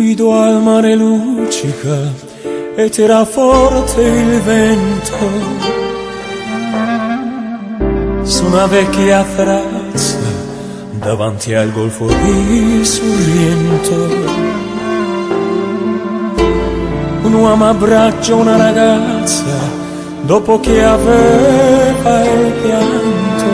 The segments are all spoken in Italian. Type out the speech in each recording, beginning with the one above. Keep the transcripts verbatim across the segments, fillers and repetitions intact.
Guido al mare luccica e tira forte il vento su una vecchia terrazza davanti al golfo di Sorrento. Un uomo abbraccia una ragazza dopo che aveva il pianto,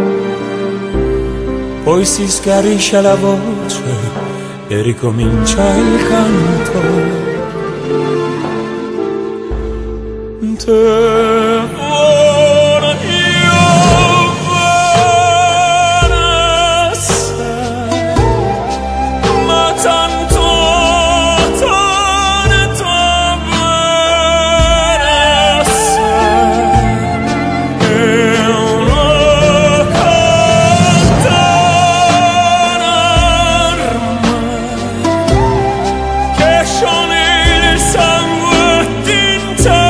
poi si schiarisce la voce e ricomincia il canto. Te vuole io bene assai, ma tanto te ne sto bene assai, e una campana ormai che scioglie il sangue in te.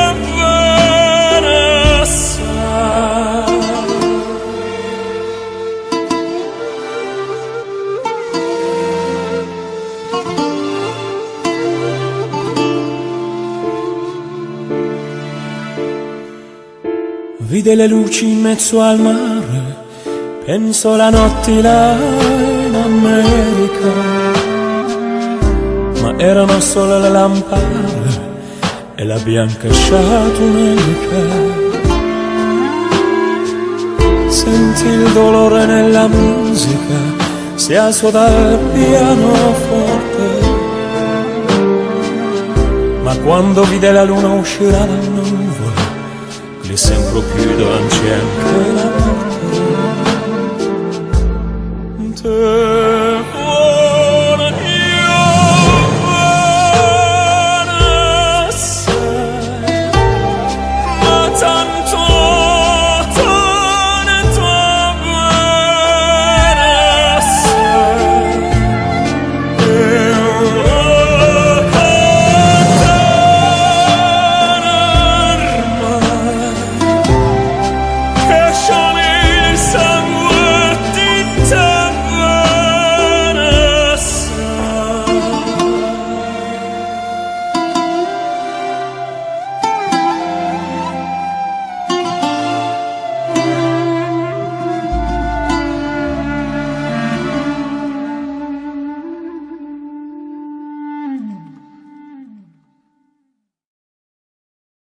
Vide le luci in mezzo al mare, pensò la notte là in America, ma erano solo le lampade e la bianca sciatunica. Sentì il dolore nella musica, si alzò dal pianoforte, ma quando vide la luna uscire dalla nuvola, gli sembrò più dolce anche la morte.